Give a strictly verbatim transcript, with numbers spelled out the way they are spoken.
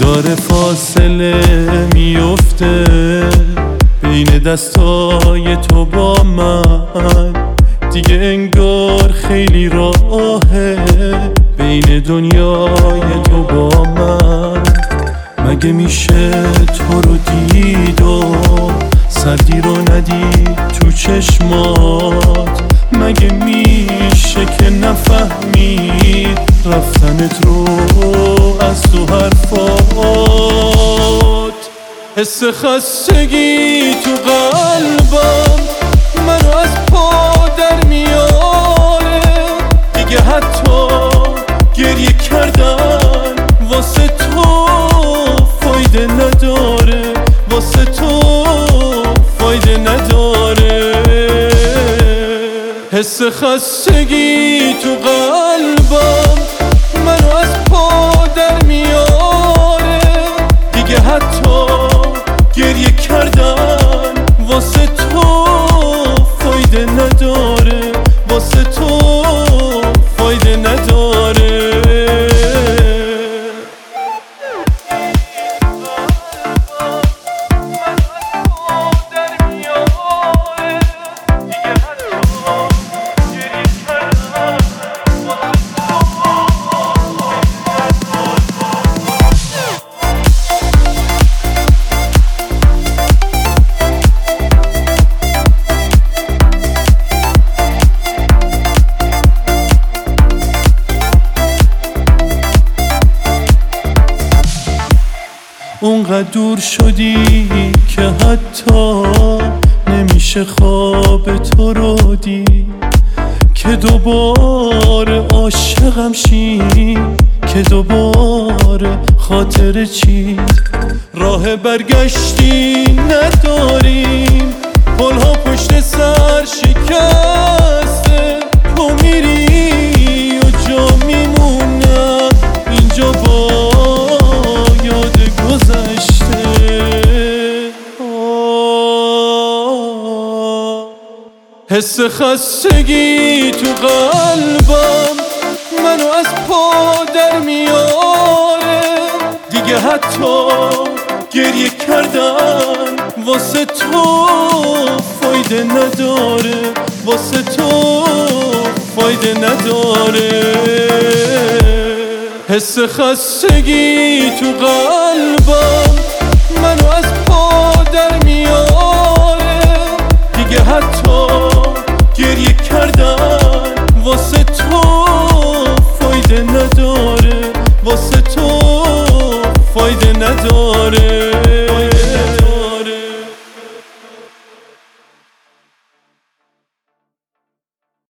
داره فاصله میفته بین دستای تو با من، دیگه انگار خیلی راهه بین دنیای تو با من. مگه میشه تو رو دید و سردی رو ندید تو چشمات؟ مگه میشه که نفهمید رفتنت رو از تو حرفات؟ حس خستگی تو قلبم منو از پا در میاره، دیگه حتی گریه کردن واسه تو فایده نداره، واسه تو فایده نداره. حس خستگی تو قلبم منو از پا در میاره، دیگه حتی گریه کردن واسه تو فایده نداره، واسه تو فایده نداره. اونقدر دور شدی که حتی نمیشه خواب تو رو دید، که دوباره عاشقم شی، که دوباره خاطر چی. راه برگشتی نداریم، پلها پشت سر شکسته، تو میری و جا میمونم اینجا با گذشته. حس خستگی تو قلبم منو از پا در میاره، دیگه حتی گریه کردن واسه تو فایده نداره، واسه تو فایده نداره. حس خستگی تو قلبم